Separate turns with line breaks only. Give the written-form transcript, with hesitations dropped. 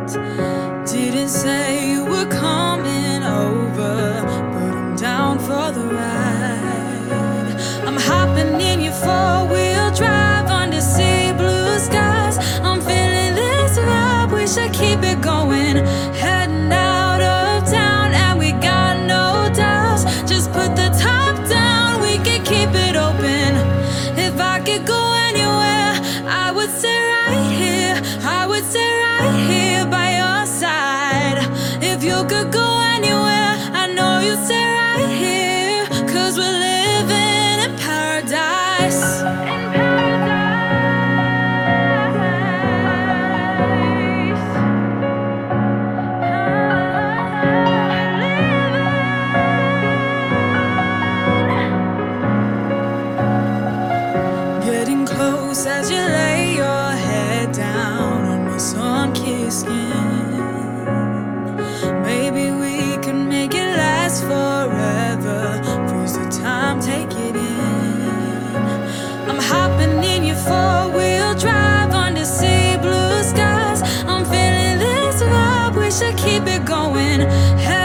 Didn't say you were coming over, but I'm down for the ride. I'm hopping in your four-wheel drive under sea blue skies. I'm feeling this vibe, we should keep it going. Heading out of town and we got no doubts. Just put the top down, we can keep it open. If I could go anywhere, I would stay right here. I would stay right here by your side. If you could go anywhere, I know you'd stay right here. 'Cause we're living in paradise. In paradise. Getting close as you lay your head down on my sun-kissed skin. Maybe we can make it last forever. Freeze the time, take it in. I'm hopping in your four-wheel drive under sea blue skies. I'm feeling this vibe, we should keep it going.